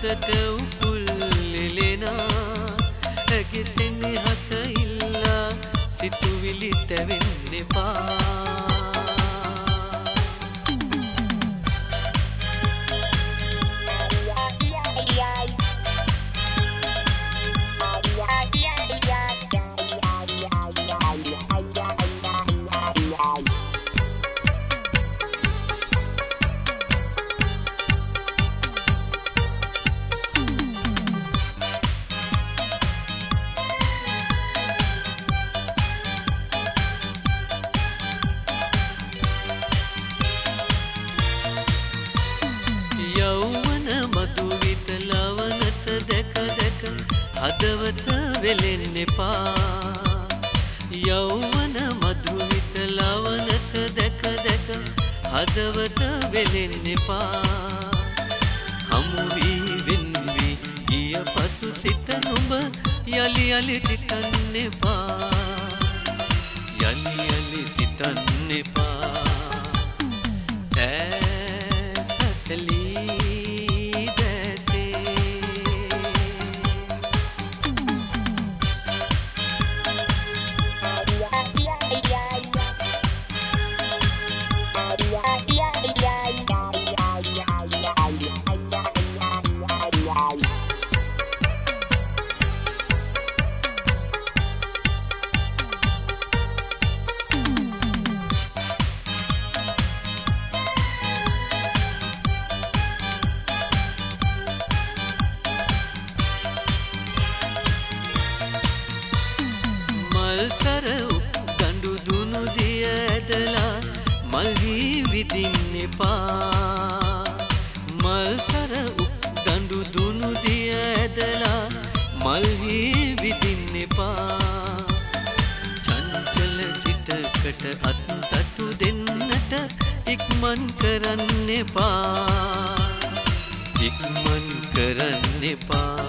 සිතට උකුල් ලෙලෙනා ඇගේ සෙනෙහස ඉල්ලා සිතුවිලි තැවෙන්න එපා හදවත වෙලෙන්න එපා යෞවන මధుවිත ලවනත දැක දැක හදවත වෙලෙන්න එපා හමු වී වෙන් වී ගිය පසු සිත නුඹ යලි යලි සිතන්න එපා යලි යලි සිතන්න එපා ඇසසලී සර ගඬු දුනු දිය ඇදලා මල් වී විදින්න එපා මල් සර ගඬු දුනු දිය ඇදලා මල් වී විදින්න එපා චංචල සිතකට අත්තතු දෙන්නට ඉක්මන් කරන්න එපා ඉක්මන් කරන්න එපා